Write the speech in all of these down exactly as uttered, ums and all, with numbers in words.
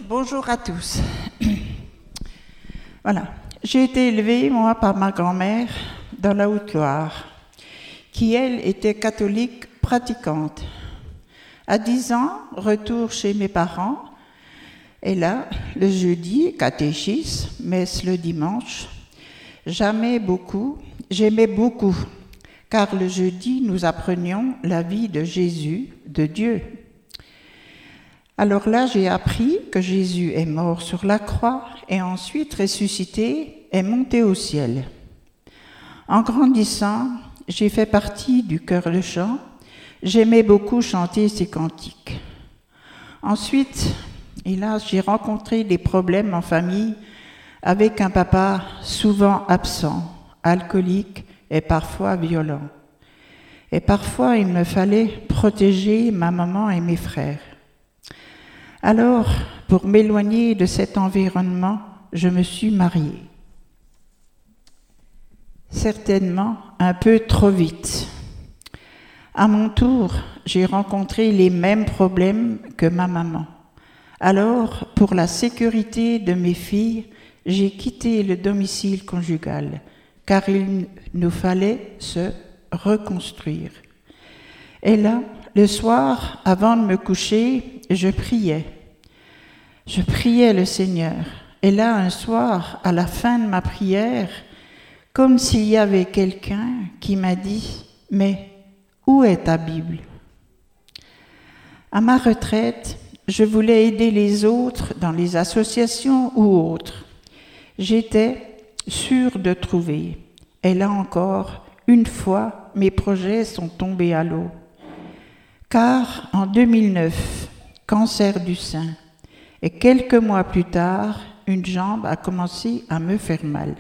Bonjour à tous. Voilà. J'ai été élevée, moi, par ma grand-mère dans la Haute-Loire, qui, elle, était catholique pratiquante. À dix ans, retour chez mes parents, et là, le jeudi, catéchisme, messe le dimanche. Jamais beaucoup, j'aimais beaucoup, car le jeudi, nous apprenions la vie de Jésus, de Dieu. Alors là, j'ai appris que Jésus est mort sur la croix et ensuite ressuscité et monté au ciel. En grandissant, j'ai fait partie du chœur de chant. J'aimais beaucoup chanter ces cantiques. Ensuite, hélas, j'ai rencontré des problèmes en famille avec un papa souvent absent, alcoolique et parfois violent. Et parfois, il me fallait protéger ma maman et mes frères. Alors, pour m'éloigner de cet environnement, je me suis mariée. Certainement un peu trop vite. À mon tour, j'ai rencontré les mêmes problèmes que ma maman. Alors, pour la sécurité de mes filles, j'ai quitté le domicile conjugal, car il nous fallait se reconstruire. Et là, le soir, avant de me coucher, je priais. Je priais le Seigneur. Et là, un soir, à la fin de ma prière, comme s'il y avait quelqu'un qui m'a dit « Mais où est ta Bible ?» À ma retraite, je voulais aider les autres dans les associations ou autres. J'étais sûre de trouver. Et là encore, une fois, mes projets sont tombés à l'eau. Car en deux mille neuf, cancer du sein, et quelques mois plus tard, une jambe a commencé à me faire mal.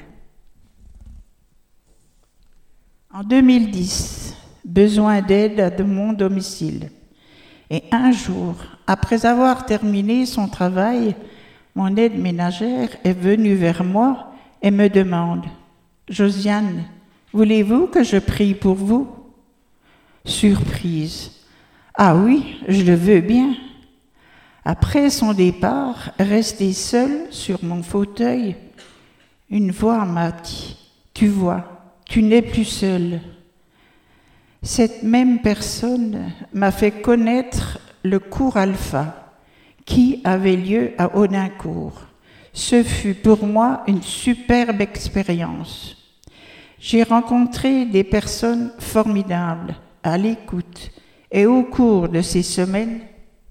En deux mille dix, besoin d'aide de mon domicile. Et un jour, après avoir terminé son travail, mon aide ménagère est venue vers moi et me demande « Josiane, voulez-vous que je prie pour vous ?» Surprise. « Ah oui, je le veux bien. » Après son départ, restée seule sur mon fauteuil, une voix m'a dit « Tu vois, tu n'es plus seule. » Cette même personne m'a fait connaître le cours Alpha qui avait lieu à Audincourt. Ce fut pour moi une superbe expérience. J'ai rencontré des personnes formidables à l'écoute et au cours de ces semaines,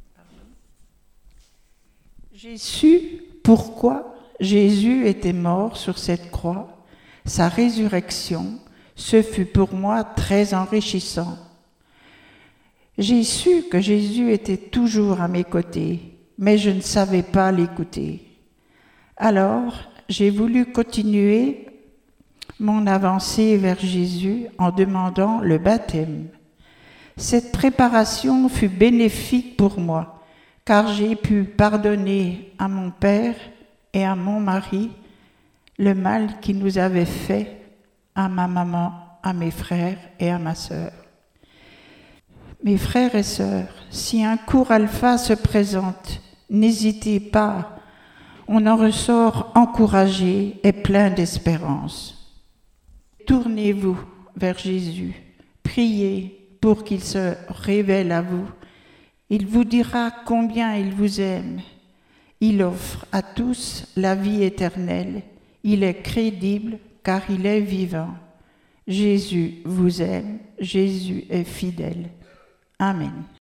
j'ai su pourquoi Jésus était mort sur cette croix. Sa résurrection, ce fut pour moi très enrichissant. J'ai su que Jésus était toujours à mes côtés, mais je ne savais pas l'écouter. Alors, j'ai voulu continuer mon avancée vers Jésus en demandant le baptême. Cette préparation fut bénéfique pour moi, car j'ai pu pardonner à mon père et à mon mari le mal qu'ils nous avaient fait, à ma maman, à mes frères et à ma sœur. Mes frères et sœurs, si un cours Alpha se présente, n'hésitez pas, on en ressort encouragé et plein d'espérance. Tournez-vous vers Jésus, priez pour qu'il se révèle à vous. Il vous dira combien il vous aime. Il offre à tous la vie éternelle. Il est crédible car il est vivant. Jésus vous aime, Jésus est fidèle. Amen.